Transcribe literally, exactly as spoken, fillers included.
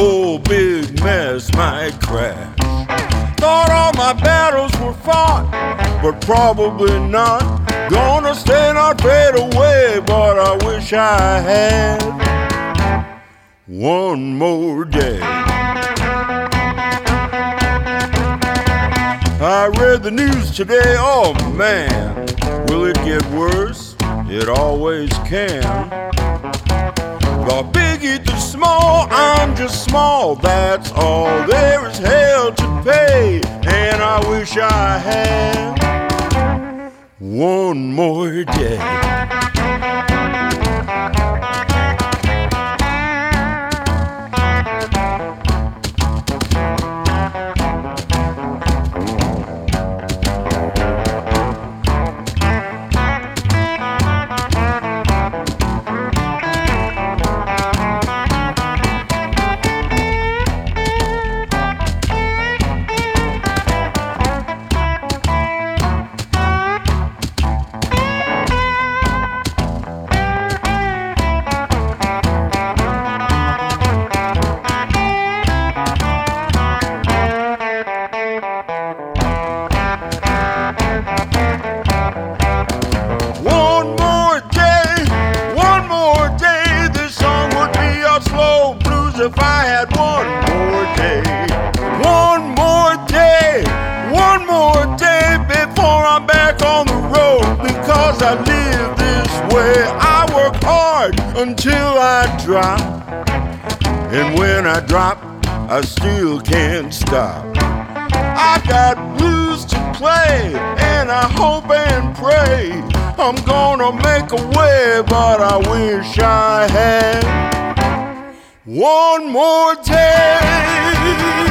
whole big mess might crash. Thought all my battles were fought, but probably not. Gonna stay not fade away, but I wish I had one more day. I read the news today, oh man, will it get worse? It always can. The big eat the small, I'm just small, that's all. There is hell to pay, and I wish I had one more day. If I had one more day, one more day, one more day before I'm back on the road. Because I live this way, I work hard until I drop, and when I drop, I still can't stop. I got blues to play, and I hope and pray I'm gonna make a way, but I wish I had one more day.